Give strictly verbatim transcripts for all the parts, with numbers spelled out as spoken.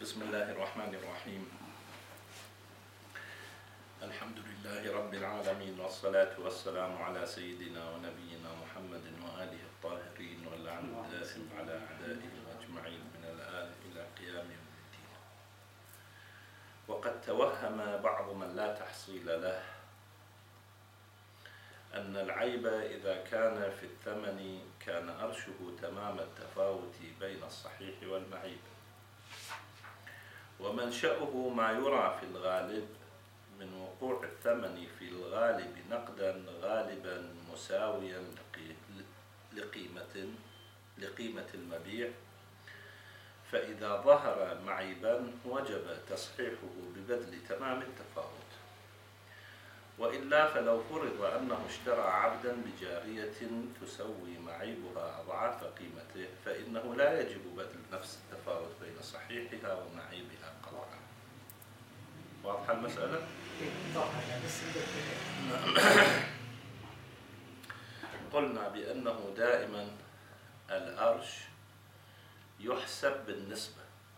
بسم الله الرحمن الرحيم. الحمد لله رب العالمين، والصلاة والسلام على سيدنا ونبينا محمد وآله الطاهرين، واللعن الدائم على أعدائهم أجمعين من الآن إلى قيام يوم الدين. وقد توهم بعض من لا تحصيل له أن العيب إذا كان في الثمن كان أرشه تمام التفاوت بين الصحيح والمعيب، ومنشأه ما يرى في الغالب من وقوع الثمن في الغالب نقدا غالبا مساويا لقيمة لقيمة المبيع، فإذا ظهر معيبا وجب تصحيحه ببذل تمام التفاوت، وإلا فلو فرض أنه اشترى عبدا بجارية تسوي معيبها أضعاف قيمته فإنه لا يجب بذل نفس التفاوت بين صحيحها ومعيبها قطعا. واضحة المسألة؟ قلنا بأنه دائما الأرش يحسب بالنسبة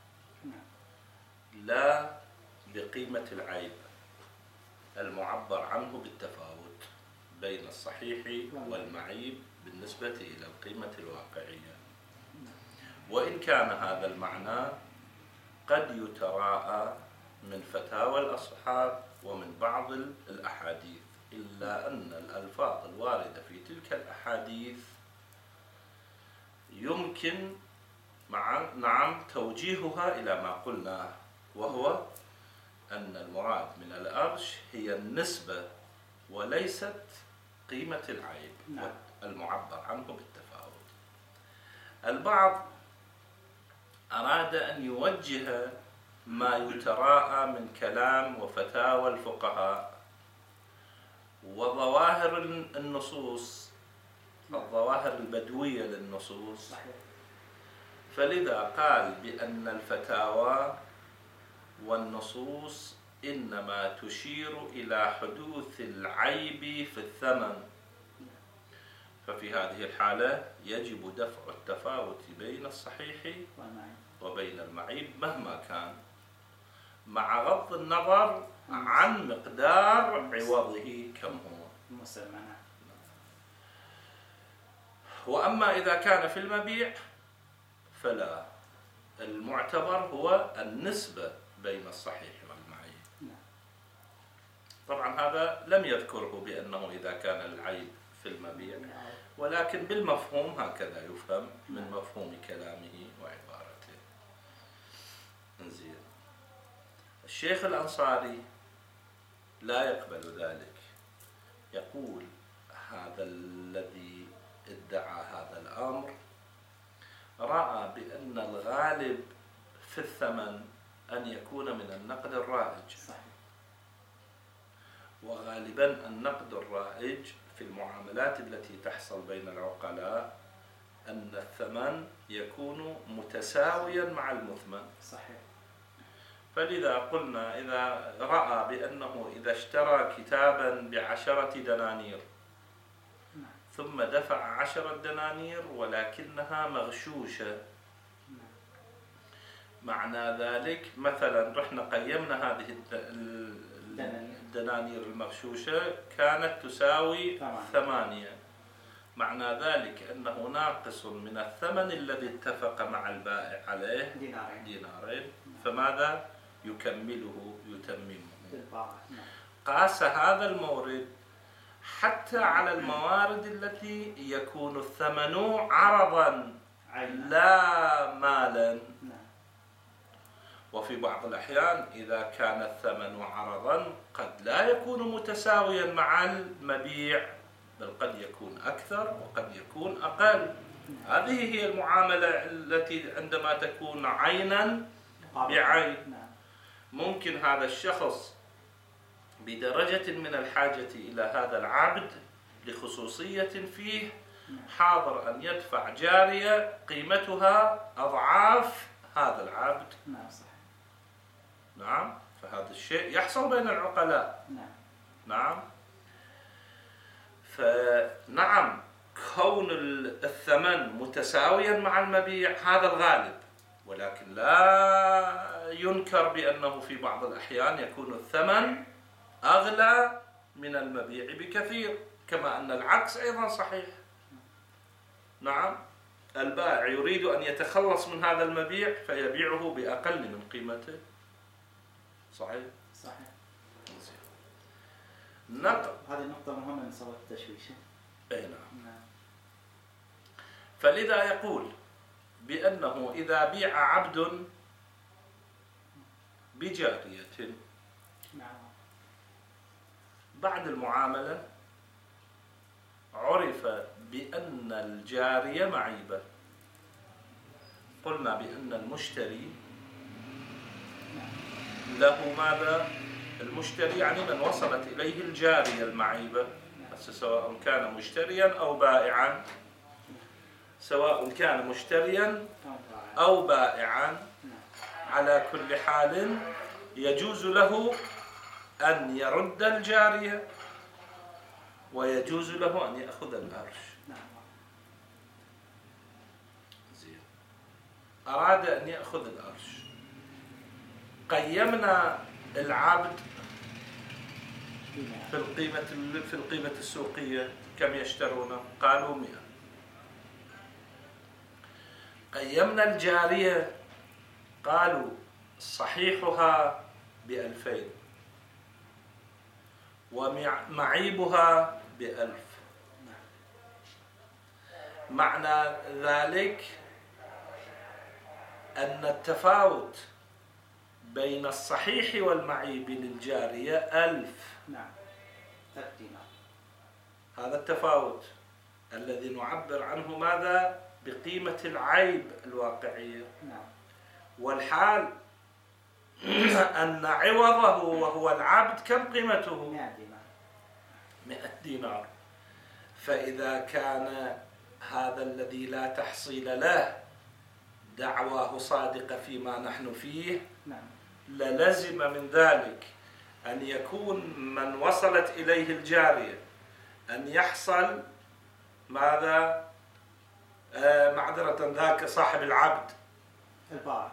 لا بقيمة العيب المعبر عنه بالتفاوت بين الصحيح والمعيب بالنسبة إلى القيمة الواقعية، وإن كان هذا المعنى قد يتراءى من فتاوى الأصحاب ومن بعض الأحاديث، إلا أن الألفاظ الواردة في تلك الأحاديث يمكن مع نعم توجيهها إلى ما قلناه، وهو أن المراد من الأرش هي النسبة وليست قيمة العيب المعبر عنه بالتفاوت. البعض أراد أن يوجه ما يتراءى من كلام وفتاوى الفقهاء وظواهر النصوص، الظواهر البدوية للنصوص، فلذا قال بأن الفتاوى والنصوص إنما تشير إلى حدوث العيب في الثمن، ففي هذه الحالة يجب دفع التفاوت بين الصحيح وبين المعيب مهما كان، مع غض النظر عن مقدار عوضه كم هو. وأما إذا كان في المبيع فلا، المعتبر هو النسبة بين الصحيح والمعيب. طبعا هذا لم يذكره بأنه إذا كان العيب في المبيع، ولكن بالمفهوم هكذا يفهم من مفهوم كلامه وعبارته. انزين، الشيخ الأنصاري لا يقبل ذلك، يقول هذا الذي ادعى هذا الأمر رأى بأن الغالب في الثمن أن يكون من النقد الرائج، وغالبا النقد الرائج في المعاملات التي تحصل بين العقلاء أن الثمن يكون متساويا مع المثمن. صحيح. فلذا قلنا إذا رأى بأنه إذا اشترى كتابا بعشرة دنانير ثم دفع عشرة دنانير ولكنها مغشوشة، معنى ذلك مثلا رحنا قيمنا هذه الدنانير المغشوشة كانت تساوي ثمانية، معنى ذلك أنه ناقص من الثمن الذي اتفق مع البائع عليه دينارين, دينارين. فماذا يكمله يتممه؟ قاس هذا المورد حتى على الموارد التي يكون الثمن عرضا لا مالا، وفي بعض الأحيان إذا كان الثمن عرضا قد لا يكون متساويا مع المبيع، بل قد يكون أكثر وقد يكون أقل. هذه هي المعاملة التي عندما تكون عينا بعين، ممكن هذا الشخص بدرجة من الحاجة إلى هذا العبد لخصوصية فيه حاضر أن يدفع جارية قيمتها أضعاف هذا العبد. نعم، فهذا الشيء يحصل بين العقلاء. نعم، فنعم كون الثمن متساويا مع المبيع هذا الغالب، ولكن لا ينكر بأنه في بعض الأحيان يكون الثمن أغلى من المبيع بكثير، كما أن العكس أيضا صحيح. نعم، البائع يريد أن يتخلص من هذا المبيع فيبيعه بأقل من قيمته. صحيح؟ صحيح. نقل. هذه النقطة مهمة من صورة التشويش. أي نعم. نعم. فلذا يقول بأنه إذا بيع عبد بجارية نعم. بعد المعاملة عرف بأن الجارية معيبة، قلنا بأن المشتري له ماذا؟ المشتري يعني من وصلت إليه الجارية المعيبة، سواء كان مشتريا أو بائعا، سواء كان مشتريا أو بائعا، على كل حال يجوز له أن يرد الجارية ويجوز له أن يأخذ الأرش. زين. أراد أن يأخذ الأرش، قيمنا العبد في القيمة في القيمة السوقية كم يشترونه؟ قالوا مئة. قيمنا الجارية قالوا صحيحها بألفين ومعيبها بألف. معنى ذلك أن التفاوت بين الصحيح والمعيب للجارية ألف. نعم. هذا التفاوت الذي نعبر عنه ماذا؟ بقيمة العيب الواقعية. نعم. والحال أن عوضه وهو العبد كم قيمته؟ مئة دينار. فإذا كان هذا الذي لا تحصيل له دعواه صادقة فيما نحن فيه، للزم من ذلك أن يكون من وصلت إليه الجارية أن يحصل ماذا؟ آه معذرة ذاك صاحب العبد البائع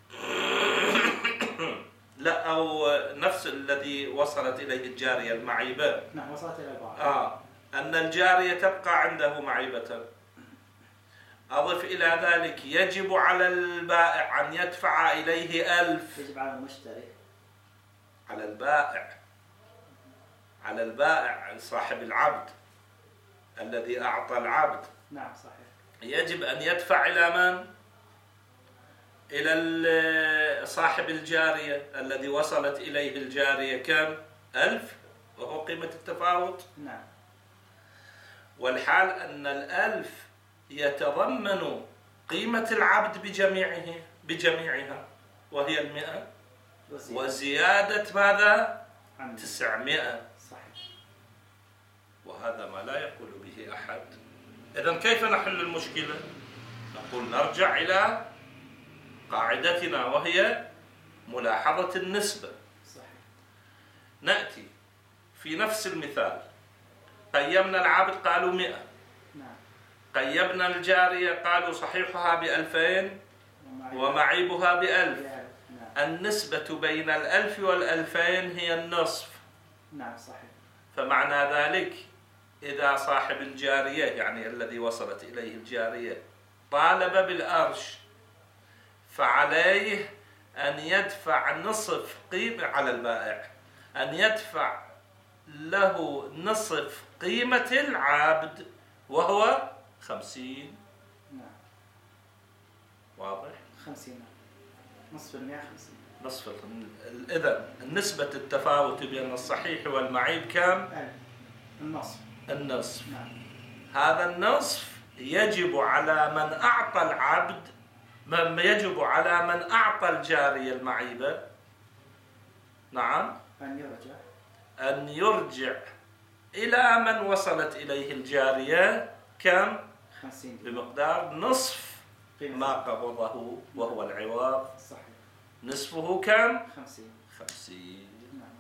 لا، أو نفس الذي وصلت إليه الجارية المعيبة. نعم، وصلت إلى البائع. آه أن الجارية تبقى عنده معيبة. أضف إلى ذلك يجب على البائع أن يدفع إليه ألف. يجب على المشتري. على البائع على البائع صاحب العبد الذي أعطى العبد. نعم صحيح. يجب أن يدفع إلى من؟ إلى صاحب الجارية الذي وصلت إليه الجارية كم؟ ألف، وهو قيمة التفاوت. نعم. والحال أن الألف يتضمن قيمة العبد بجميعه بجميعها وهي المئة، وزيادة ماذا؟ تسعمائة. صحيح. وهذا ما لا يقول به أحد. إذن كيف نحل المشكلة؟ نقول نرجع إلى قاعدتنا وهي ملاحظة النسبة. صحيح. نأتي في نفس المثال، قيمنا العبد قالوا مئة. نعم. قيمنا الجارية قالوا صحيحها بألفين ومعيبها بألف. نعم. النسبة بين الألف والألفين هي النصف. نعم صحيح. فمعنى ذلك إذا صاحب الجارية يعني الذي وصلت إليه الجارية طالب بالأرش، فعليه أن يدفع نصف قيمة على البائع، أن يدفع له نصف قيمة العبد وهو خمسين. نعم. واضح؟ خمسين. نصف المئة خمسين. نصف. إذن النسبة التفاوت بين الصحيح والمعيب كم؟ النصف. النصف. نعم. هذا النصف يجب على من أعطى العبد، من يجب على من أعطى الجارية المعيبة. نعم. أن يرجع. أن يرجع إلى من وصلت إليه الجارية كم؟ خمسين. بمقدار نصف ما قبضه وهو العوض. صحيح. نصفه كم؟ خمسين. خمسين. نعم.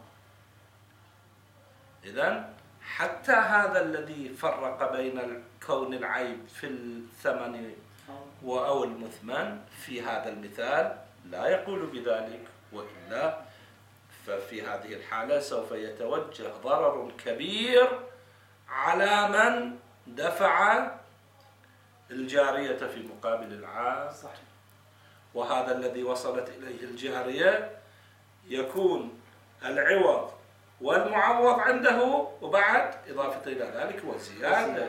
إذن حتى هذا الذي فرق بين كون العيب في الثمن أو المثمن في هذا المثال لا يقول بذلك، وإلا ففي هذه الحالة سوف يتوجه ضرر كبير على من دفع الجارية في مقابل العام. صحيح. وهذا الذي وصلت إليه الجارية يكون العوض والمعوض عنده، وبعد إضافة إلى ذلك والزيادة.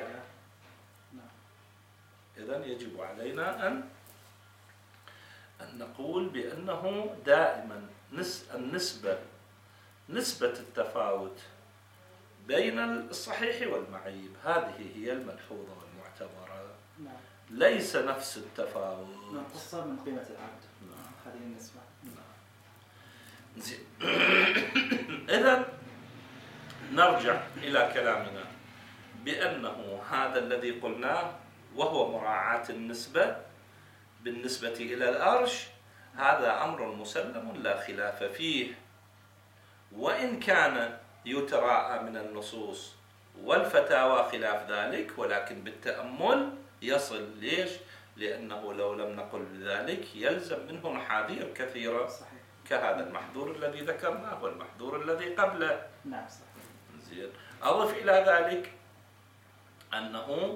إذن يجب علينا أن أن نقول بأنه دائما النسبة نسبة التفاوت بين الصحيح والمعيب هذه هي الملحوظة والمعتبرة. نعم. ليس نفس التفاوت. نقص من قيمة العقد. نعم. هذه النسبة. نعم. زين. إذن نرجع إلى كلامنا بأنه هذا الذي قلناه وهو مراعاة النسبة بالنسبة إلى الأرش، هذا أمر مسلم لا خلاف فيه، وإن كان يتراءى من النصوص والفتاوى خلاف ذلك، ولكن بالتأمل يصل. ليش؟ لأنه لو لم نقل بذلك يلزم منه محاذير كثيرة. صحيح. كهذا المحظور الذي ذكرناه والمحظور الذي قبله. نعم صحيح. زين. أضف إلى ذلك أنه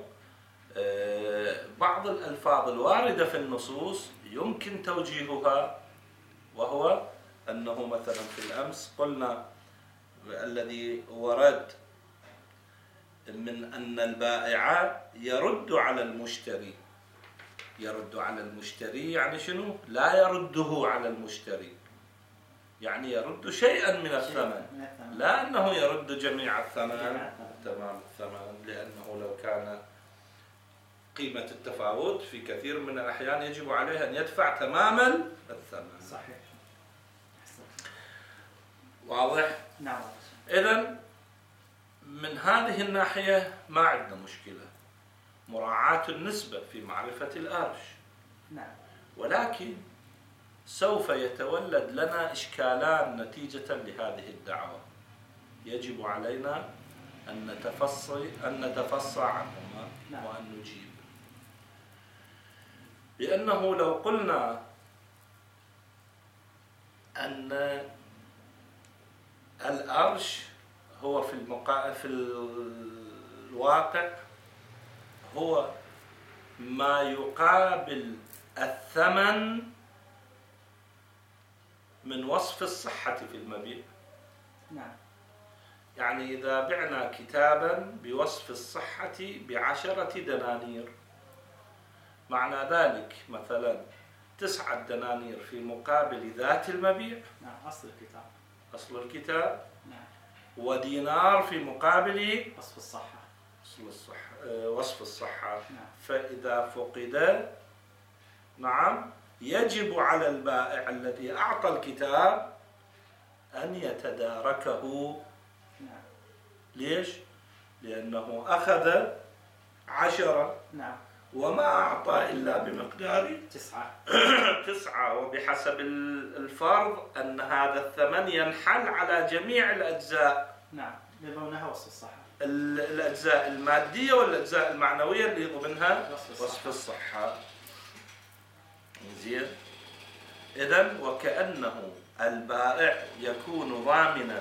بعض الألفاظ الواردة في النصوص يمكن توجيهها، وهو أنه مثلا في الأمس قلنا الذي ورد من أن البائع يرد على المشتري. يرد على المشتري يعني شنو؟ لا يرده على المشتري، يعني يرد شيئا من الثمن، لا أنه يرد جميع الثمن تمام الثمن، لأنه لو كان قيمة التفاوت في كثير من الأحيان يجب عليه أن يدفع تمام الثمن. صحيح. واضح؟ نعم. إذن من هذه الناحية ما عندنا مشكلة، مراعاة النسبة في معرفة الأرش. نعم. ولكن سوف يتولد لنا إشكالان نتيجة لهذه الدعوة، يجب علينا أن نتفصل أن نتفصى عنهما. نعم. وأن نجيب. لأنه لو قلنا أن الأرش هو في المقا... في الواقع هو ما يقابل الثمن من وصف الصحة في المبيع. نعم. يعني إذا بعنا كتابا بوصف الصحة بعشرة دنانير، معنى ذلك مثلا تسعة دنانير في مقابل ذات المبيع. نعم. أصل الكتاب. أصل الكتاب. نعم. ودينار في مقابل وصف الصحة. أصل الصحة. وصف الصحة. نعم. فإذا فقد، نعم، يجب على البائع الذي أعطى الكتاب أن يتداركه. نعم. ليش؟ لأنه أخذ عشرة. نعم. وما أعطى إلا بمقدار تسعة. تسعة، وبحسب الفرض أن هذا الثمن ينحل على جميع الأجزاء. نعم. يضمنها وصف الصحة. الأجزاء المادية والأجزاء المعنوية اللي يضمنها وصف وصف الصحة. زين. إذن وكأنه البائع يكون ضامنا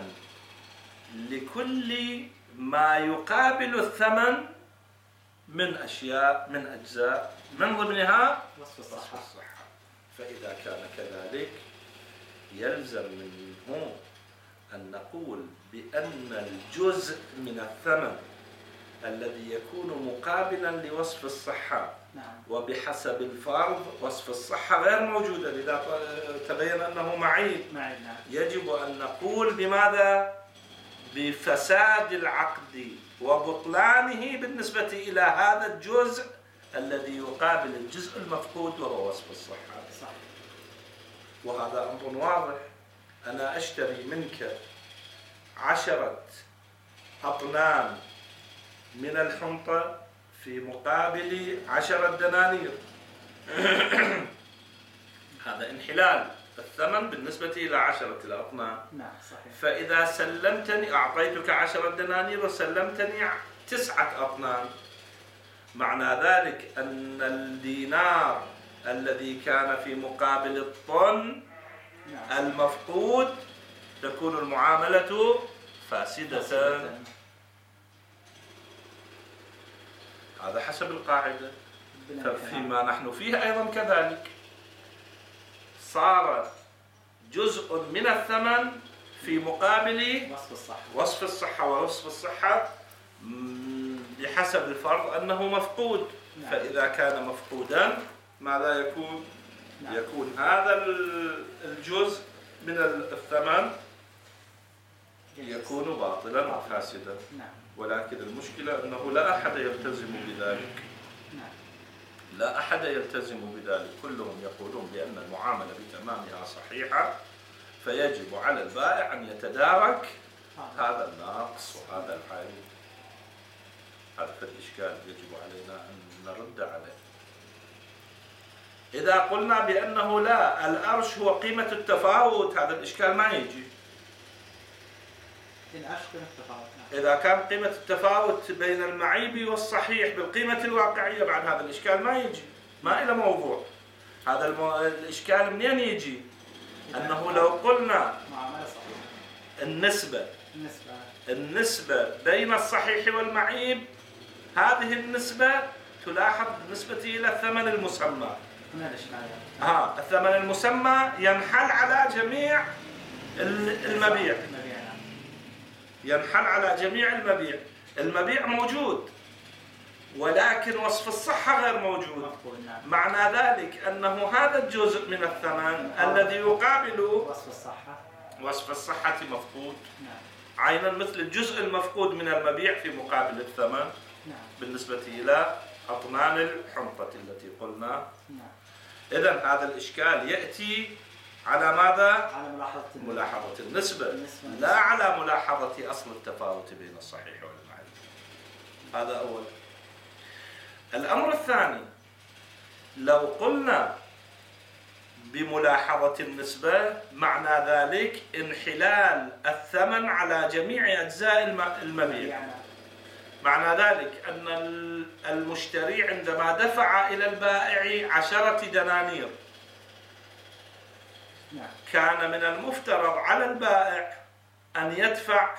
لكل ما يقابل الثمن من أشياء من أجزاء من ضمنها وصف وصف الصحة. الصحة. فإذا كان كذلك يلزم منه أن نقول بأن الجزء من الثمن الذي يكون مقابلا لوصف الصحة، نعم، وبحسب الفرض وصف الصحة غير موجودة، لذا تبين أنه معيب. معيب. نعم. يجب أن نقول بماذا؟ بفساد العقد وبطلانه بالنسبة إلى هذا الجزء الذي يقابل الجزء المفقود وهو وصف الصحة. صح. وهذا أمر واضح. أنا أشتري منك عشرة أطنان من الحنطة في مقابل عشرة دنانير. هذا انحلال الثمن بالنسبة إلى عشرة الأطنان. نعم صحيح. فإذا سلمتني، أعطيتك عشرة دنانير وسلمتني تسعة أطنان، معنى ذلك أن الدينار الذي كان في مقابل الطن نعم. المفقود تكون المعاملة فاسدة. فاسدة. هذا حسب القاعدة. بناء فيما نحن فيه أيضا كذلك، صار جزء من الثمن في مقابل وصف الصحة وصف الصحة، ووصف الصحة مم، بحسب الفرض أنه مفقود. نعم. فإذا كان مفقودا ماذا يكون؟ نعم. يكون هذا الجزء من الثمن يكون باطلا وفاسدا. نعم. ولكن المشكلة أنه لا أحد يلتزم بذلك. نعم. لا أحد يلتزم بذلك، كلهم يقولون بأن المعاملة بتمامها صحيحة، فيجب على البائع أن يتدارك هذا الناقص وهذا العيب. هذا الإشكال يجب علينا أن نرد عليه. إذا قلنا بأنه لا، الأرش هو قيمة التفاوت، هذا الإشكال ما يجي. إذا كان قيمة التفاوت بين المعيب والصحيح بالقيمة الواقعية بعد هذا الإشكال ما يجي، ما إلى موضوع. هذا المو... الإشكال منين يجي؟ أنه لو قلنا النسبة النسبة النسبة بين الصحيح والمعيب، هذه النسبة تلاحظ بالنسبة إلى الثمن المسمى. ها الثمن المسمى ينحل على جميع المبيع، ينحل على جميع المبيع. المبيع موجود ولكن وصف الصحة غير موجود. معنى ذلك أنه هذا الجزء من الثمن الذي يقابل وصف الصحة وصف الصحة مفقود عينا، مثل الجزء المفقود من المبيع في مقابل الثمن بالنسبة إلى أطنان الحنطة التي قلنا. إذن هذا الإشكال يأتي على ماذا؟ على ملاحظة ملاحظة النسبة، لا على ملاحظة أصل التفاوت بين الصحيح والمعيب. هذا أول. الأمر الثاني، لو قلنا بملاحظة النسبة معنى ذلك انحلال الثمن على جميع أجزاء المبيع. معنى ذلك أن المشتري عندما دفع إلى البائع عشرة دنانير كان من المفترض على البائع أن يدفع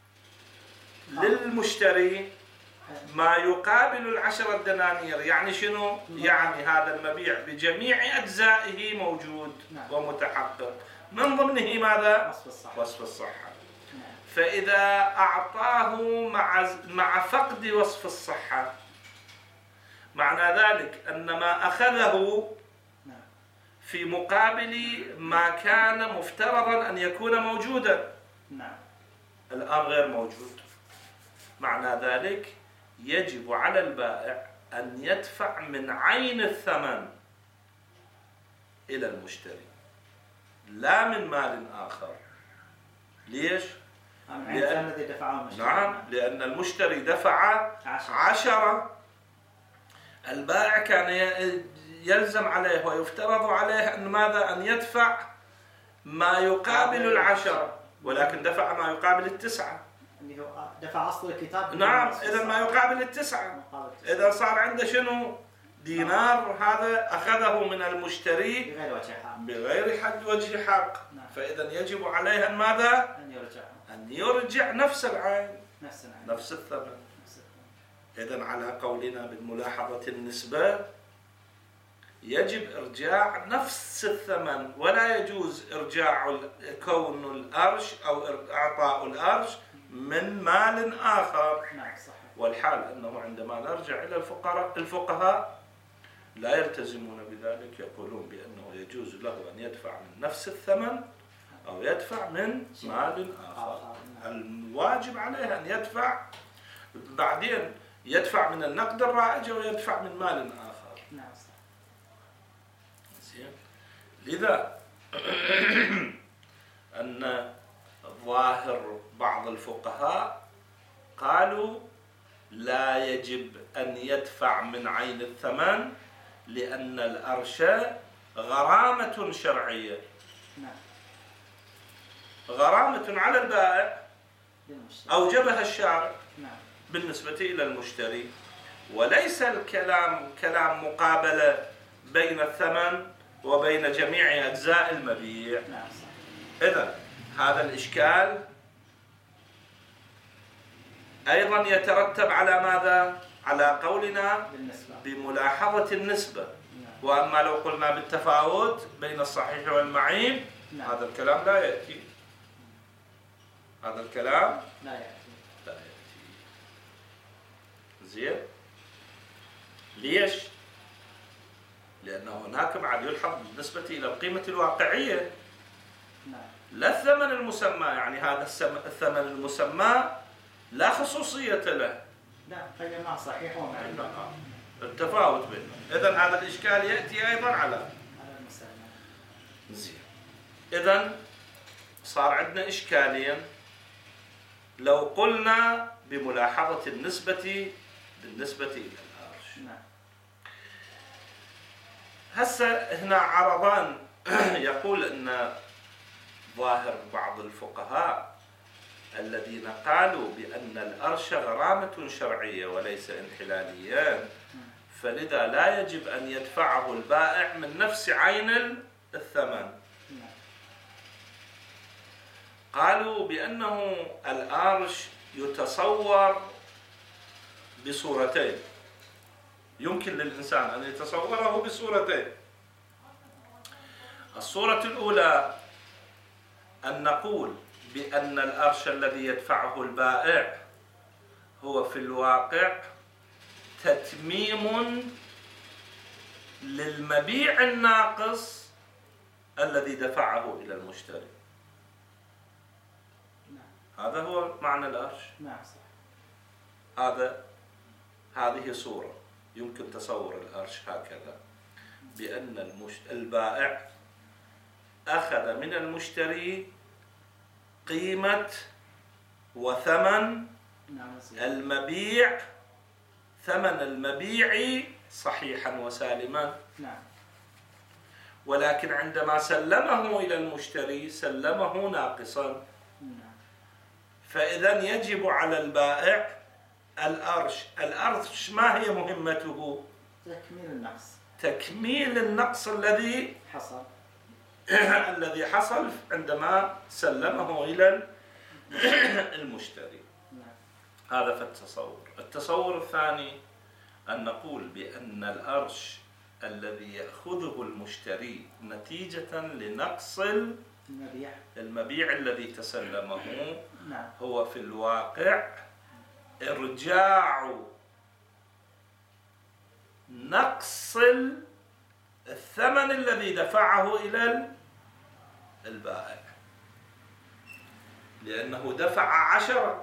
للمشتري ما يقابل العشرة دنانير. يعني شنو؟ يعني هذا المبيع بجميع أجزائه موجود ومتحقق، من ضمنه ماذا؟ وصف الصحة. وصف الصحة. فإذا أعطاه مع مع فقد وصف الصحة، معنى ذلك أن ما أخذه في مقابل ما كان مفترضا أن يكون موجودا الآن غير موجود. معنى ذلك يجب على البائع أن يدفع من عين الثمن إلى المشتري لا من مال آخر. ليش؟ لأن الذي دفعه المشتري. نعم، لأن المشتري دفع عشرة، البائع كان يلزم عليه ويفترض عليه أن ماذا؟ أن يدفع ما يقابل العشرة، ولكن دفع ما يقابل التسعة. دفع أصل الكتاب. نعم، إذا ما يقابل التسعة. إذا صار عنده شنو؟ دينار، هذا أخذه من المشتري بغير وجه حق. بغير حد وجه حق. فإذا يجب عليه أن ماذا؟ أن يرجع. أن يرجع نفس العين، نفس العين. نفس الثمن. إذا على قولنا بالملاحظة النسبة يجب إرجاع نفس الثمن، ولا يجوز إرجاع كون الأرش أو إعطاء الأرش من مال آخر. والحال أنه عندما نرجع إلى الفقراء الفقهاء لا يلتزمون بذلك، يقولون بأنه يجوز له أن يدفع من نفس الثمن أو يدفع من مال آخر. الواجب عليه أن يدفع، بعدين يدفع من النقد الرائج أو يدفع من مال آخر. زين. لذا أن ظاهر بعض الفقهاء قالوا لا يجب أن يدفع من عين الثمن، لأن الأرش غرامة شرعية، غرامة على البائع أوجبها الشارع بالنسبة إلى المشتري، وليس الكلام كلام مقابلة بين الثمن وبين جميع أجزاء المبيع. نعم صح. إذن هذا الإشكال أيضا يترتب على ماذا؟ على قولنا بالنسبة. بملاحظة النسبة. نعم. وأما لو قلنا بالتفاوت بين الصحيح والمعيب، نعم. هذا الكلام لا يأتي. هذا الكلام لا يأتي. لا يأتي. زين؟ ليش؟ لأن هناك بعد يلحظ بالنسبة إلى القيمة الواقعية. نعم. لا الثمن المسمى، يعني هذا الثمن المسمى لا خصوصية له. لا فجمع صحيح ومعيب. التفاوت بينهم. إذن هذا الإشكال يأتي أيضا على على المسلمة. زين. إذن صار عندنا إشكالين. لو قلنا بملاحظة النسبة بالنسبة إلى الأرش. نعم. هسه هنا عرضان. يقول أن ظاهر بعض الفقهاء الذين قالوا بأن الأرش غرامة شرعية وليس انحلاليا، فلذا لا يجب أن يدفعه البائع من نفس عين الثمن. قالوا بأنه الأرش يتصور بصورتين، يمكن للإنسان أن يتصوره بصورتين. الصورة الأولى أن نقول بأن الأرش الذي يدفعه البائع هو في الواقع تتميم للمبيع الناقص الذي دفعه إلى المشتري. هذا هو معنى الأرش. نعم صح. هذا هذه صورة يمكن تصور الأرش هكذا، بأن المش... البائع أخذ من المشتري قيمة وثمن المبيع، ثمن المبيع صحيحا وسالما. نعم. ولكن عندما سلمه إلى المشتري سلمه ناقصا. نعم. فإذا يجب على البائع الأرش. الأرش ما هي مهمته؟ تكميل النقص. تكميل النقص الذي حصل الذي حصل عندما سلمه إلى المشتري. نعم. هذا في التصور. التصور الثاني أن نقول بأن الأرش الذي يأخذه المشتري نتيجة لنقص المبيع المبيع الذي تسلمه، نعم، هو في الواقع إرجاع نقص الثمن الذي دفعه إلى البائع، لأنه دفع عشرة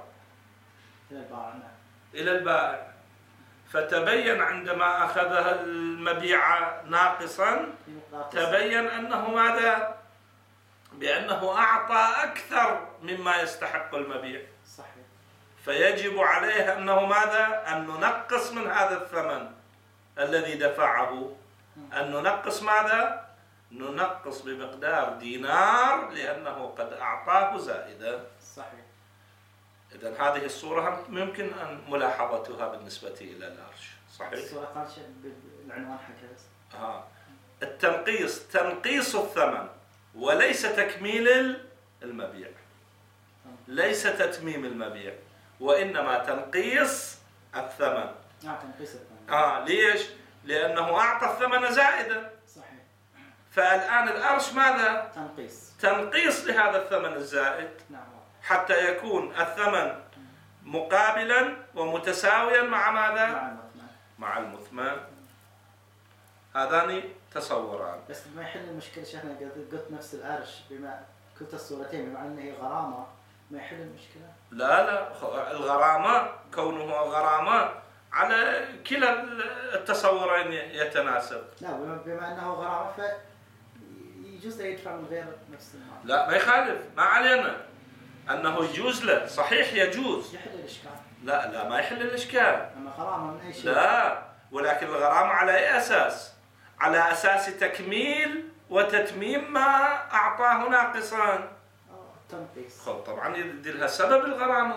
إلى البائع، فتبين عندما أخذها المبيع ناقصا تبين أنه ماذا؟ بأنه أعطى أكثر مما يستحق المبيع. صحيح. فيجب عليه أنه ماذا؟ أن ننقص من هذا الثمن الذي دفعه، أن ننقص ماذا؟ ننقص بمقدار دينار لأنه قد أعطاه زائدا. صحيح. إذن هذه الصورة ممكن أن ملاحظتها بالنسبة إلى الأرش. صحيح. الصورة قال شيء بالعنوان حكى بس. ها. التنقيص تنقيص الثمن وليس تكميل المبيع، ليس تتميم المبيع وإنما تنقيص الثمن. آه تنقيص الثمن. آه ليش؟ لأنه أعطى الثمن زائدا. صحيح. فالآن الأرش ماذا؟ تنقيص. تنقيص لهذا الثمن الزائد. نعم. حتى يكون الثمن مقابلا ومتساويا مع ماذا؟ مع المثمن. مع المثمن. هذان تصوران. بس ما يحل المشكلة شيخنا، قلت نفس الأرش بما كلت الصورتين بما أنه هي غرامة، ما يحل المشكلة؟ لا لا، الغرامة كونه غرامة على كلا التصورين يتناسب. لا بما أنه غرامة فيجوز له يدفع من غير نفس المال. لا ما يخالف، ما علينا أنه يجوز له، صحيح يجوز. يحل الإشكال. لا لا ما يحل الإشكال. أما غرامة من أي شيء. لا، ولكن الغرامة على أي أساس؟ على أساس تكميل وتتميم ما أعطاه ناقصا. تنقيص. طبعا يدي لها سبب الغرامة.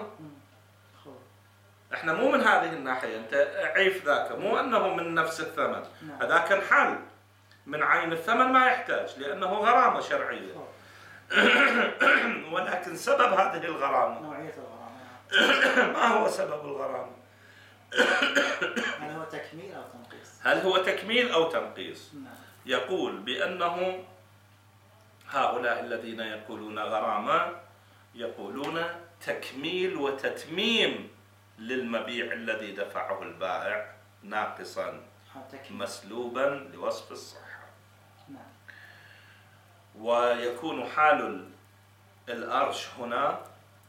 احنا مو من هذه الناحية، انت عيف ذاك، مو انه من نفس الثمن. نعم. هذا كان حل، من عين الثمن ما يحتاج لأنه غرامة شرعية. ولكن سبب هذه الغرامة، نوعية الغرامة، ما هو سبب الغرامة؟ هل هو تكميل أو تنقيص؟ هل هو تكميل أو تنقيص؟ نعم. يقول بأنه هؤلاء الذين يقولون غرامة يقولون تكميل وتتميم للمبيع الذي دفعه البائع ناقصا مسلوبا لوصف الصحة. نعم. ويكون حال الأرش هنا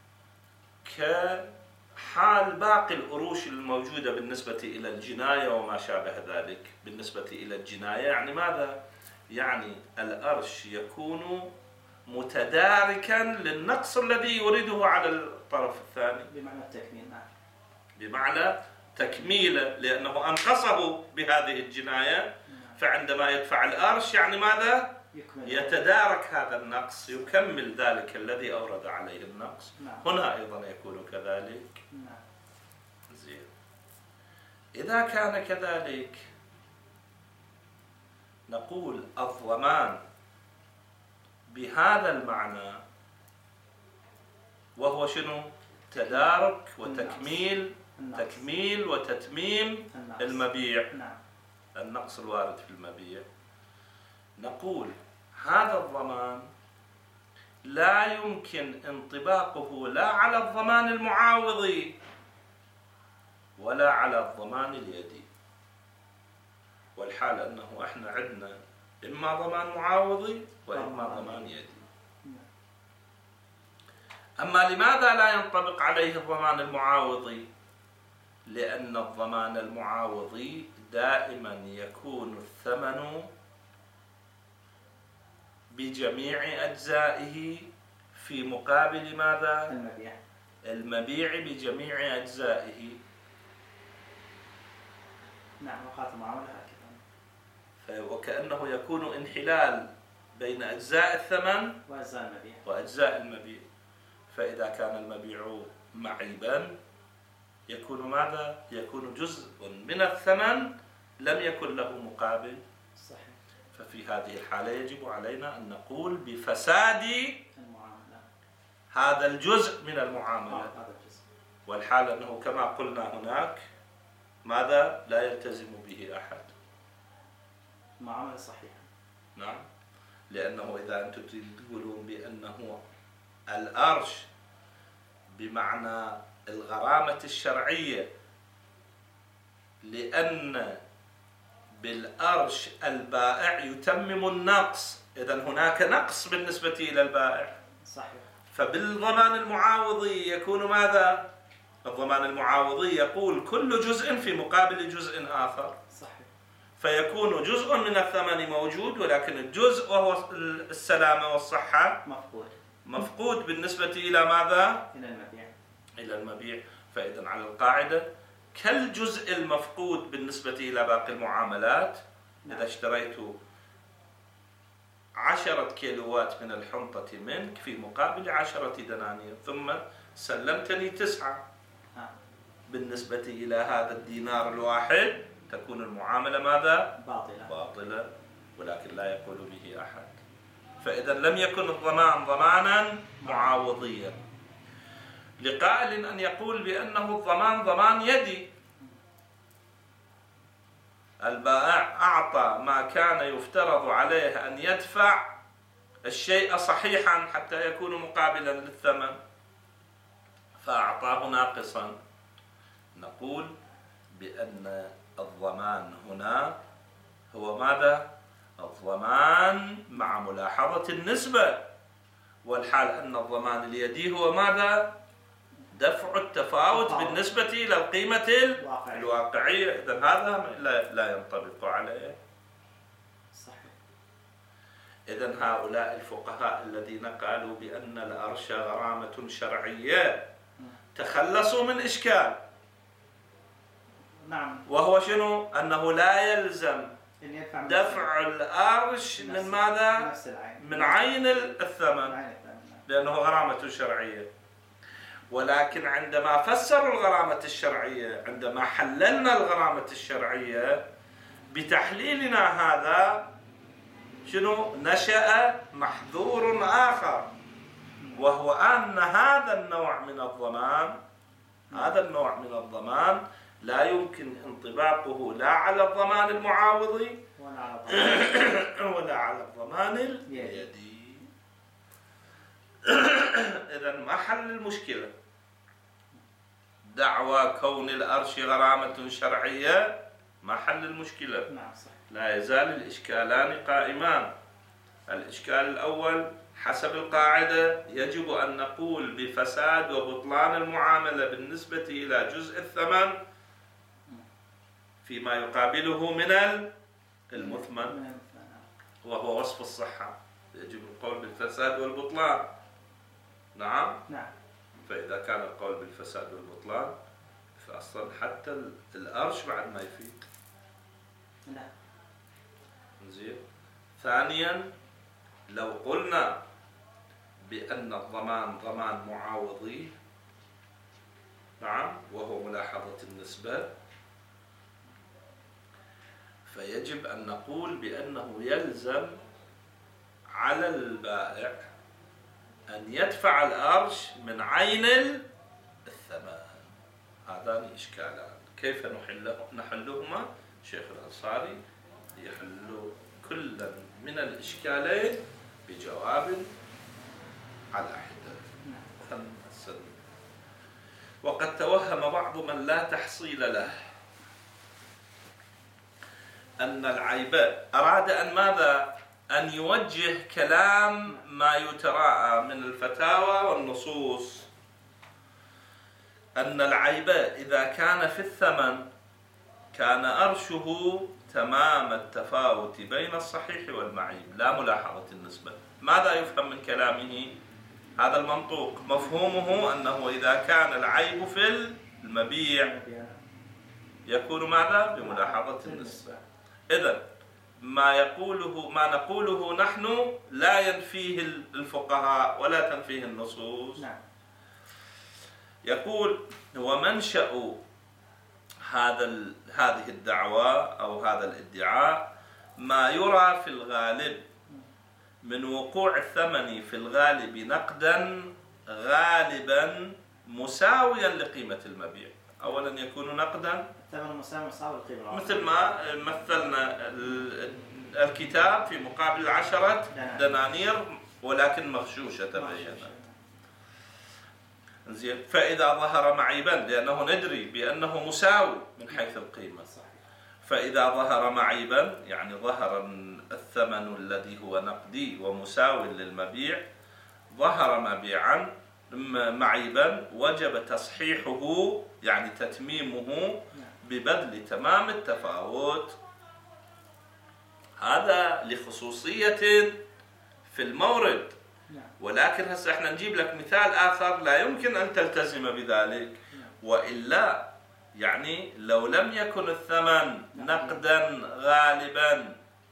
كحال باقي الأروش الموجودة بالنسبة إلى الجناية وما شابه ذلك. بالنسبة إلى الجناية يعني ماذا؟ يعني الأرش يكون متداركا للنقص الذي يريده على الطرف الثاني، بمعنى التكميل. نعم. بمعنى تكميله، لأنه أنقصه بهذه الجناية. فعندما يدفع الأرش يعني ماذا؟ يتدارك هذا النقص، يكمل ذلك الذي أورد عليه النقص. نعم. هنا أيضا يكون كذلك. نعم. زين. إذا كان كذلك نقول الضمان بهذا المعنى وهو شنو؟ تدارك وتكميل، النقص. تكميل وتتميم النقص. المبيع. نعم. النقص الوارد في المبيع. نقول هذا الضمان لا يمكن انطباقه لا على الضمان المعاوضي ولا على الضمان اليدي. والحال أنه احنا عندنا إما ضمان معاوضي وإما ضمان يدي. أما لماذا لا ينطبق عليه الضمان المعاوضي؟ لأن الضمان المعاوضي دائما يكون الثمن بجميع أجزائه في مقابل ماذا؟ المبيع. المبيع بجميع أجزائه. نعم. وقات المعاملة هكذا. وكأنه يكون انحلال بين أجزاء الثمن وأجزاء المبيع. وأجزاء المبيع. فإذا كان المبيع معيبا يكون ماذا؟ يكون جزء من الثمن لم يكن له مقابل. صحيح. ففي هذه الحالة يجب علينا أن نقول بفساد المعاملة هذا الجزء من المعاملة. هذا الجزء. والحال أنه كما قلنا هناك ماذا؟ لا يلتزم به أحد. معاملة صحيحة. نعم. لأنه إذا أنتم تقولون بأنه الأرش بمعنى الغرامة الشرعية لأن بالأرش البائع يتمم النقص، إذن هناك نقص بالنسبة إلى البائع. صحيح. فبالضمان المعاوضي يكون ماذا؟ الضمان المعاوضي يقول كل جزء في مقابل جزء آخر. صحيح. فيكون جزء من الثمن موجود ولكن الجزء وهو السلامة والصحة مفقود. مفقود بالنسبة إلى ماذا؟ إلى المبيع. إلى المبيع. فإذن على القاعدة كالجزء المفقود بالنسبة إلى باقي المعاملات. إذا اشتريت عشرة كيلوات من الحنطة منك في مقابل عشرة دنانير ثم سلمتني تسعة، بالنسبة إلى هذا الدينار الواحد تكون المعاملة ماذا؟ باطلة. باطلة، ولكن لا يقول به أحد. فإذا لم يكن الضمان ضمانا معاوضيا. لقائل أن يقول بأنه الضمان ضمان يدي. البائع أعطى ما كان يفترض عليه أن يدفع الشيء صحيحا حتى يكون مقابلا للثمن فأعطاه ناقصا. نقول بأن الضمان هنا هو ماذا؟ الضمان مع ملاحظة النسبة. والحال أن الضمان اليدي هو ماذا؟ دفع التفاوت بالنسبة إلى القيمة الواقعية. إذن هذا لا ينطبق عليه. صحيح. إذن هؤلاء الفقهاء الذين قالوا بأن الأرش غرامة شرعية تخلصوا من إشكال. نعم. وهو شنو؟ أنه لا يلزم دفع الأرش من ماذا؟ من عين الثمن لأنه غرامة شرعية. ولكن عندما فسروا الغرامة الشرعية، عندما حللنا الغرامة الشرعية بتحليلنا هذا شنو؟ نشأ محذور آخر، وهو أن هذا النوع من الضمان هذا النوع من الضمان لا يمكن انطباقه لا على الضمان المعاوضي ولا على الضمان اليدي. إذن ما حل المشكلة؟ دعوى كون الأرش غرامة شرعية ما حل المشكلة. لا يزال الإشكالان قائمان. الإشكال الأول حسب القاعدة يجب أن نقول بفساد وبطلان المعاملة بالنسبة إلى جزء الثمن فيما يقابله من المثمن، وهو وصف الصحة. يجب القول بالفساد والبطلان. نعم. نعم. فإذا كان القول بالفساد والبطلان فأصلا حتى الأرش بعد ما يفيد. نعم. زين. ثانيا لو قلنا بأن الضمان ضمان معاوضي، نعم، وهو ملاحظة النسبة، فيجب أن نقول بأنه يلزم على البائع أن يدفع الأرش من عين الثمن. هذان إشكالان، كيف نحله نحلهما؟ شيخ الأنصاري يحل كلا من الإشكالين بجواب على حدة. وقد توهم بعض من لا تحصيل له أن العيب أراد أن ماذا؟ أن يوجه كلام ما يتراءى من الفتاوى والنصوص، أن العيب إذا كان في الثمن كان أرشه تمام التفاوت بين الصحيح والمعيب لا ملاحظة النسبة. ماذا يفهم من كلامه؟ هذا المنطوق مفهومه أنه إذا كان العيب في المبيع يكون ماذا؟ بملاحظة النسبة. إذن ما يقوله ما نقوله نحن لا ينفيه الفقهاء ولا تنفيه النصوص. يقول ومنشأ هذا هذه الدعوة أو هذا الادعاء ما يرى في الغالب من وقوع الثمن في الغالب نقدا غالبا مساويا لقيمة المبيع. أولا يكون نقدا الثمن مساوي للقيمة، مثل ما مثلنا الكتاب في مقابل عشرة دنانير ولكن مغشوشة تبينت. زين. فإذا ظهر معيبا لأنه ندري بأنه مساوي من حيث القيمة، فإذا ظهر معيبا يعني ظهر الثمن الذي هو نقدي ومساوي للمبيع، ظهر مبيعا معيبا وجب تصحيحه يعني تتميمه ببذل تمام التفاوت. هذا لخصوصية في المورد، ولكن هسه احنا نجيب لك مثال آخر لا يمكن أن تلتزم بذلك، وإلا يعني لو لم يكن الثمن نقدا غالبا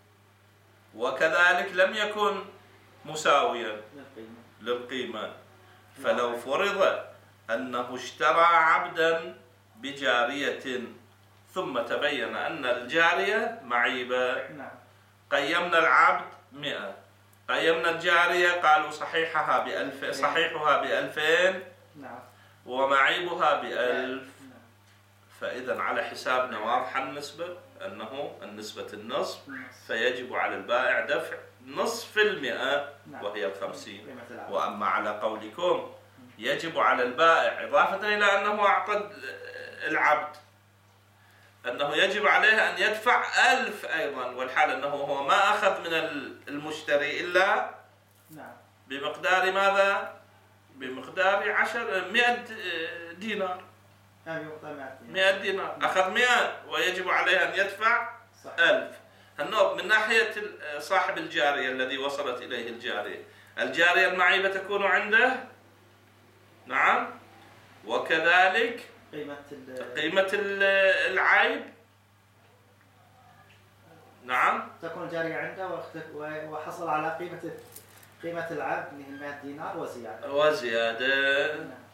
وكذلك لم يكن مساويا للقيمة، فلو فرض أنه اشترى عبدا بجارية ثم تبين أن الجارية معيبة، قيمنا العبد مئة، قيمنا الجارية قالوا صحيحها بألف صحيحها بألفين ومعيبها بألف، فإذا على حسابنا واضحة النسبة أنه النسبة النصف، فيجب على البائع دفع نصف المئة وهي الخمسين. وأما على قولكم يجب على البائع إضافة إلى أنه أعقد العبد أنه يجب عليه أن يدفع ألف أيضا، والحال أنه هو ما أخذ من المشتري إلا بمقدار ماذا؟ بمقدار عشر مئة دينار، مئة دينار أخذ مئة ويجب عليه أن يدفع ألف. النوب من ناحية صاحب الجارية الذي وصلت إليه الجارية، الجارية المعيبة تكون عنده، نعم، وكذلك قيمة قيمة العيب، نعم، تكون الجارية عنده وحصل على قيمة قيمة العبد اللي هي مئة دينار وزيادة وزيادة.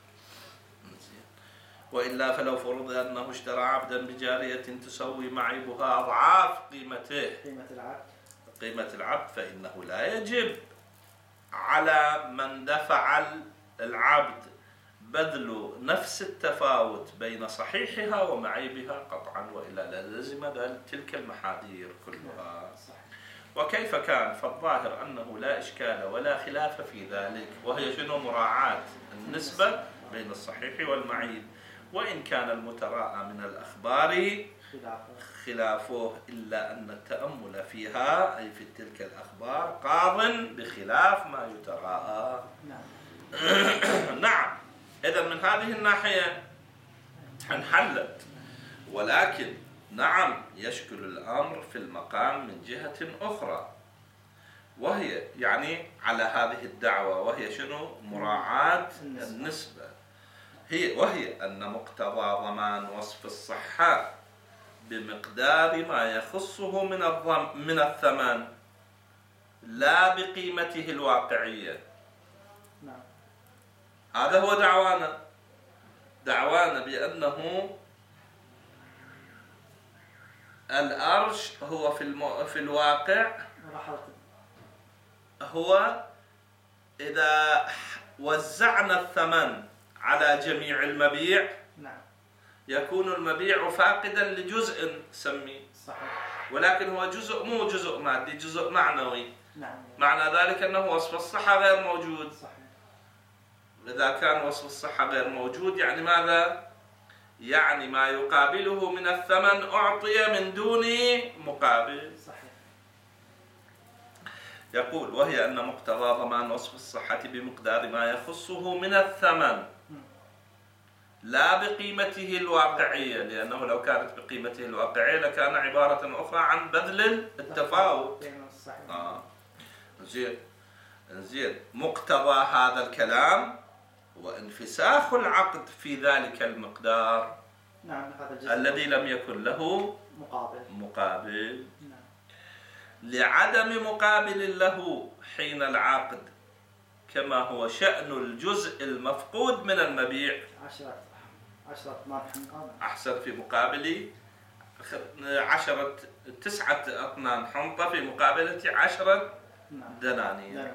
وإلا فلو فرض أنه اشترى عبدا بجارية تسوي معيبها أضعاف قيمته قيمة العبد قيمة العبد فإنه لا يجب على من دفع العبد بذل نفس التفاوت بين صحيحها ومعيبها قطعا، وإلا لازم تلك المحاذير كلها. وكيف كان؟ فالظاهر أنه لا إشكال ولا خلاف في ذلك، وهي شنو؟ مراعاة النسبة بين الصحيح والمعيب، وإن كان المتراءى من الأخبار خلافه، إلا أن التأمل فيها أي في تلك الأخبار قاض بخلاف ما يتراءى. نعم. إذن من هذه الناحية انحلت، ولكن نعم يشكل الأمر في المقام من جهة أخرى، وهي يعني على هذه الدعوة، وهي شنو؟ مراعاة النسبة، هي وهي أن مقتضى ضمان وصف الصحة بمقدار ما يخصه من الضم من الثمن لا بقيمته الواقعية. هذا هو دعوانا دعوانا بأنه الأرش هو في المو... في الواقع هو إذا وزعنا الثمن على جميع المبيع يكون المبيع فاقدا لجزء سمي، ولكن هو جزء مو جزء مادي، جزء معنوي. معنى ذلك أنه وصف الصحة غير موجود. إذا كان وصف الصحة غير موجود يعني ماذا؟ يعني ما يقابله من الثمن أعطي من دون مقابل. صحيح. يقول وهي أن مقتضى ضمان وصف الصحة بمقدار ما يخصه من الثمن لا بقيمته الواقعية، لأنه لو كانت بقيمته الواقعية لكان عبارة أخرى عن بذل التفاوت. آه. زين زين مقتضى هذا الكلام وانفساخ العقد في ذلك المقدار. نعم. الذي لم يكن له مقابل, مقابل. نعم. لعدم مقابل له حين العقد، كما هو شأن الجزء المفقود من المبيع. عشرة عشرة أطنان حنطة. أحسن. في مقابل عشرة تسعة أطنان حنطة في مقابلة عشرة نعم. دنانير.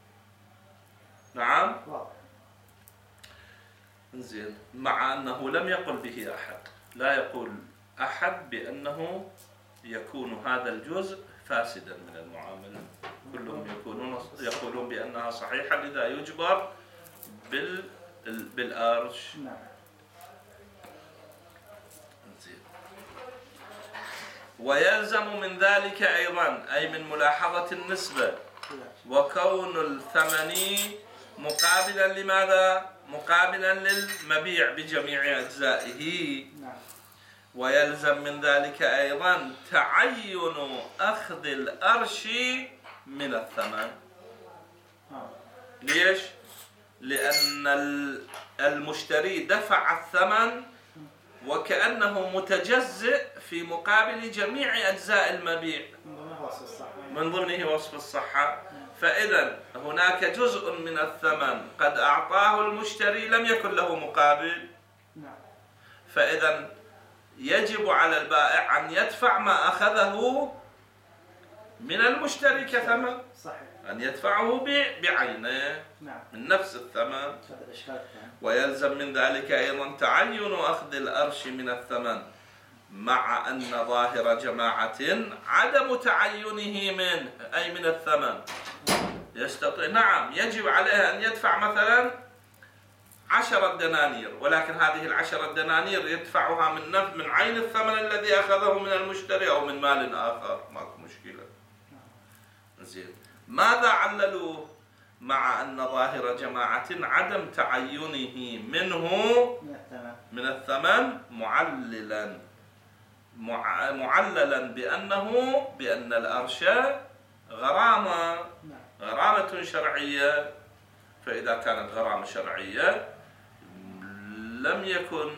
نعم. واضح. زين. مع أنه لم يقل به أحد، لا يقول أحد بأنه يكون هذا الجزء فاسدا من المعاملة، كلهم يكونون يقولون بأنها صحيحة، لذا يجبر بال بالأرش. نعم. زين. ويلزم من ذلك أيضا أي من ملاحظة النسبة وكون الثمن مقابلا لماذا؟ مقابلا للمبيع بجميع أجزائه. نعم. ويلزم من ذلك أيضا تعين أخذ الأرش من الثمن. ليش؟ لأن المشتري دفع الثمن وكأنه متجزئ في مقابل جميع أجزاء المبيع من ضمنه وصف الصحة، فإذا هناك جزء من الثمن قد أعطاه المشتري لم يكن له مقابل، فإذا يجب على البائع أن يدفع ما أخذه من المشتري كثمن، أن يدفعه بعينه من نفس الثمن. ويلزم من ذلك أيضا تعين أخذ الأرش من الثمن، مع أن ظاهر جماعة عدم تعينه منه أي من الثمن يستطيع. نعم يجب عليه أن يدفع مثلا عشرة دنانير، ولكن هذه العشرة دنانير يدفعها من نف من عين الثمن الذي أخذه من المشتري أو من مال آخر، ماكو مشكلة. زين. ماذا عللوه؟ مع أن ظاهر جماعة عدم تعينه منه من الثمن معللا معللا بأنه بأن الأرش غرامة غرامة شرعية، فإذا كانت غرامة شرعية لم يكن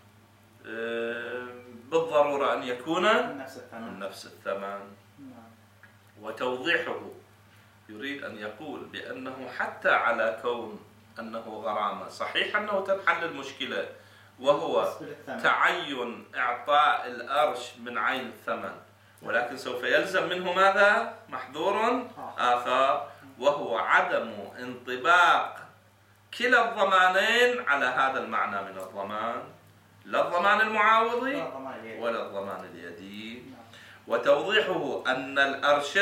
بالضرورة أن يكون من نفس الثمن. وتوضيحه يريد أن يقول بأنه حتى على كون أنه غرامة صحيح أنه تنحل المشكلة، وهو تعين إعطاء الأرش من عين الثمن، ولكن سوف يلزم منه ماذا؟ محظور آخر، وهو عدم انطباق كلا الضمانين على هذا المعنى من الضمان، لا الضمان المعاوضي ولا الضمان اليدي. وتوضيحه أن الأرش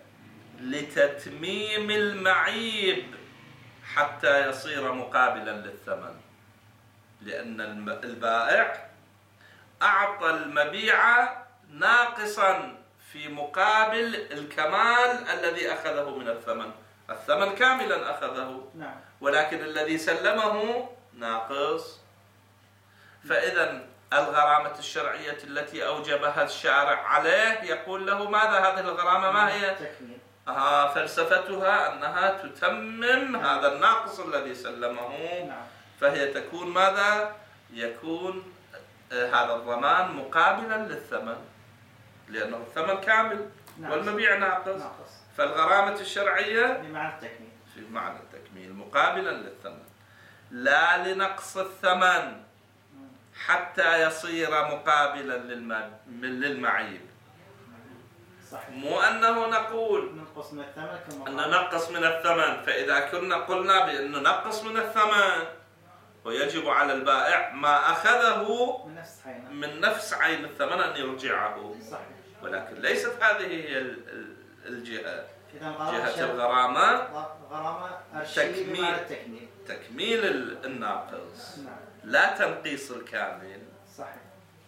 لتتميم المعيب حتى يصير مقابلا للثمن، لأن البائع أعطى المبيع ناقصا في مقابل الكمال الذي أخذه من الثمن. الثمن كاملا أخذه، ولكن الذي سلمه ناقص. فإذا الغرامة الشرعية التي أوجبها الشارع عليه يقول له ماذا هذه الغرامة؟ ما هي؟ آه فلسفتها أنها تتمم هذا الناقص الذي سلمه. فهي تكون ماذا؟ يكون هذا الضمان مقابلا للثمن، لأنه الثمن كامل والمبيع ناقص. فالغرامة الشرعية بمعنى التكميل، في معنى التكميل مقابلا للثمن، لا لنقص الثمن حتى يصير مقابلا للمعيب. صحيح. مو أنه نقول ننقص من الثمن كما أن ننقص من الثمن. فإذا كنا قلنا بأنه ننقص من الثمن ويجب على البائع ما أخذه من نفس عين من نفس عين الثمن أن يرجعه. صحيح. ولكن ليست هذه هي الجهة. جهة جهة الغرامة غرامة تكميل التكميل تكميل الناقص، نعم. لا تنقيص الكامل. صحيح.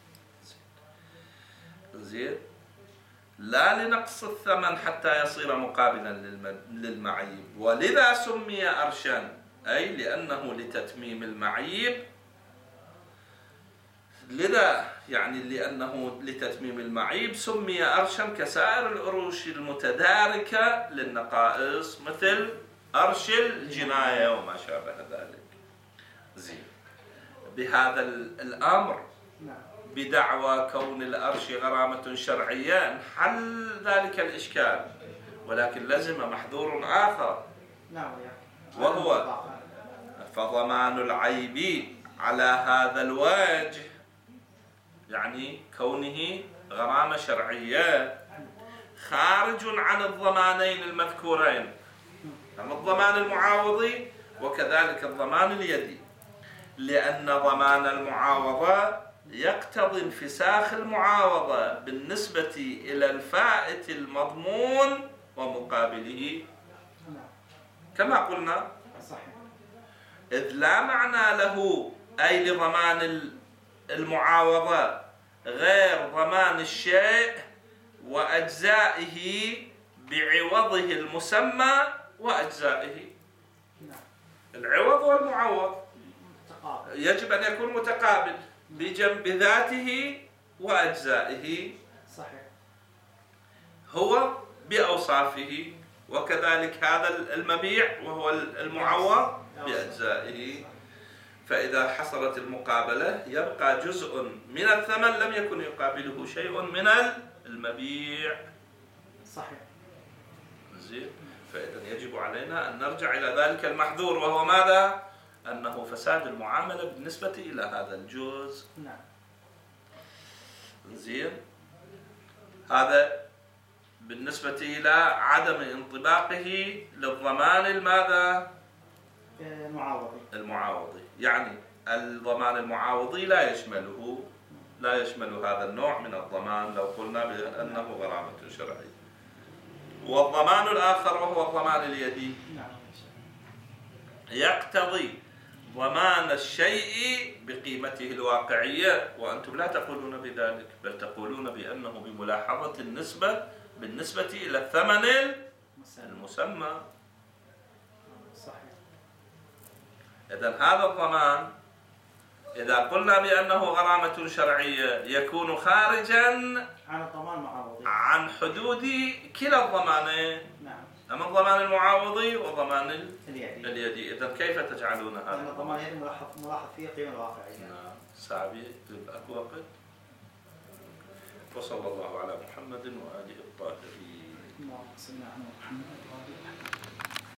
زين. لا لنقص الثمن حتى يصير مقابلا للمعيب، ولذا سمي أرشا، أي لأنه لتتميم المعيب. لذا يعني لأنه لتتميم المعيب سمي أرشا كسائر الأروش المتداركة للنقائص، مثل أرش الجناية وما شابه ذلك. زين. بهذا الأمر بدعوى كون الأرش غرامة شرعية انحل ذلك الإشكال، ولكن لزم محذور آخر، وهو فضمان العيب على هذا الوجه، يعني كونه غرامة شرعية خارج عن الضمانين المذكورين، أما الضمان المعاوضي وكذلك الضمان اليدي، لأن ضمان المعاوضة يقتضي انفساخ المعاوضة بالنسبة إلى الفائت المضمون ومقابله، كما قلنا. إذ لا معنى له أي لضمان المعاوضة غير ضمان الشيء وأجزائه بعوضه المسمى وأجزائه. العوض والمعوض يجب أن يكون متقابل بجنب ذاته وأجزائه. صحيح. هو بأوصافه، وكذلك هذا المبيع وهو المعوض بأجزائه. فإذا حصلت المقابلة يبقى جزء من الثمن لم يكن يقابله شيء من المبيع. صحيح. زين. فإذا يجب علينا أن نرجع إلى ذلك المحذور، وهو ماذا؟ أنه فساد المعاملة بالنسبة إلى هذا الجزء. نعم. زين. هذا بالنسبة إلى عدم انطباقه للضمان الماذا؟ المعاوضي. المعاوضي، يعني الضمان المعاوضي لا يشمله لا يشمل هذا النوع من الضمان لو قلنا بأنه غرامة شرعية. والضمان الآخر وهو الضمان اليدي يقتضي ضمان الشيء بقيمته الواقعية، وأنتم لا تقولون بذلك، بل تقولون بأنه بملاحظة النسبة بالنسبة إلى الثمن المسمى. صحيح. إذن هذا الضمان إذا قلنا بأنه غرامة شرعية يكون خارجا عن الضمان المعاوضي، عن حدود كلا الضمانين. نعم. أما الضمان المعاوضي وضمان اليدي. اليدي. إذن كيف تجعلون هذا؟ لأن الضمان اليدي ملاحظ ملاحظ فيه قيمة الواقعية. نعم. ساعبي أكو وقت. وصلى الله على محمد وآله الطاهرين. اللهم صل على محمد وآله الطاهرين.